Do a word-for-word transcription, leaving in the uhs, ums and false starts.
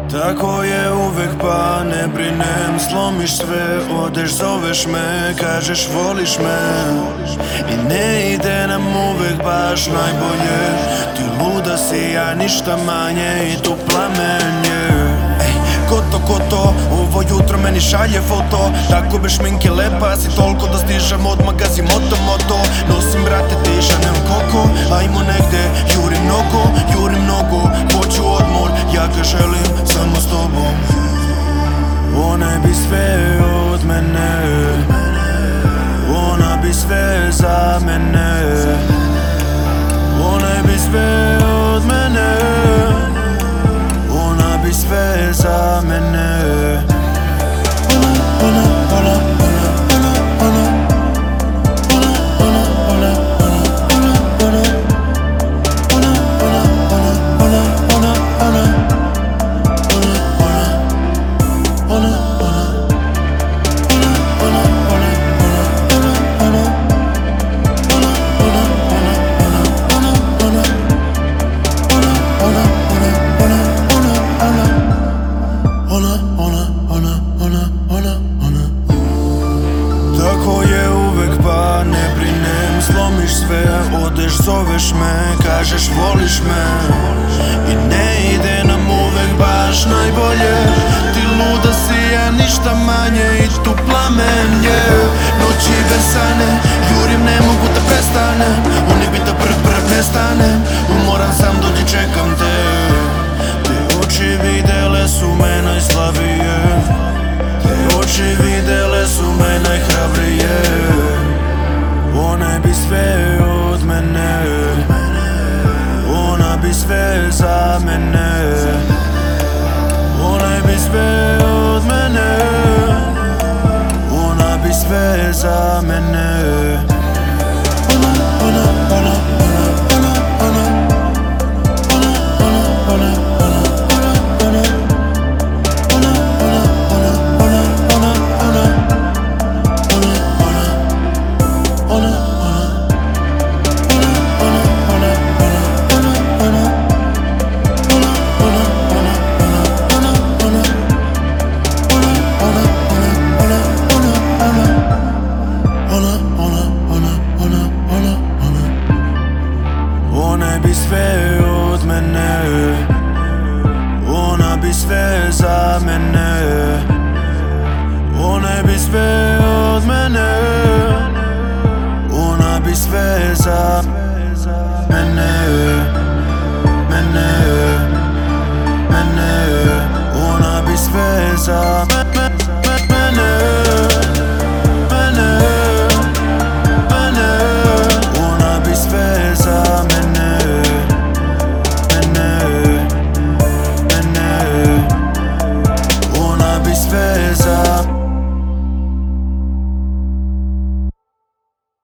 Tako je uvek pa ne brinem, slomiš sve, odeš, zoveš me, kažeš voliš me. I ne ide nam uvek baš najbolje, ti luda si, ja ništa manje i tu plamen je. Ej, ko to, ko to, ovo jutro meni šalje foto, tako bez šminke lepa si, toliko da stižem od magazi moto moto. Nosim brate tiša, nemam koko, ajmo negde, juri mnogo, juri mnogo, hoću odmor, ja ga želim samo s tobom. Ona bi sve od mene, ona bi sve za mene, ona bi sve od mene, ona bi sve za mene. Ona, ona, ona, ona, ona, ona, ona, ona, ona, ona, ona, ona, ona, ona, tako je uvek pa ne brinem, slomiš sve, odeš, zoveš me, kažeš voliš me. I ne ide nam uvek baš najbolje, ti luda si, ja ništa manje i tu plamen je. Noći bez sane, jurim, ne mogu da prestanem, oni bi da prv prv nestanem, umoran sam, dođi čekam te. Te oči videle su me najslavije, te oči videle su me najhrabrije. Ona bi sve od mene, ona bi sve za mene, ona bi sve od mene, ona bi sve za mene. Ona, ona, ona, ona, ona, ona, ona, ona, ona, ona bi sve od mene, ona bi sve za mene, ona bi sve od mene, ona bi sve za mene, mene, mene, ona bi sve za mene.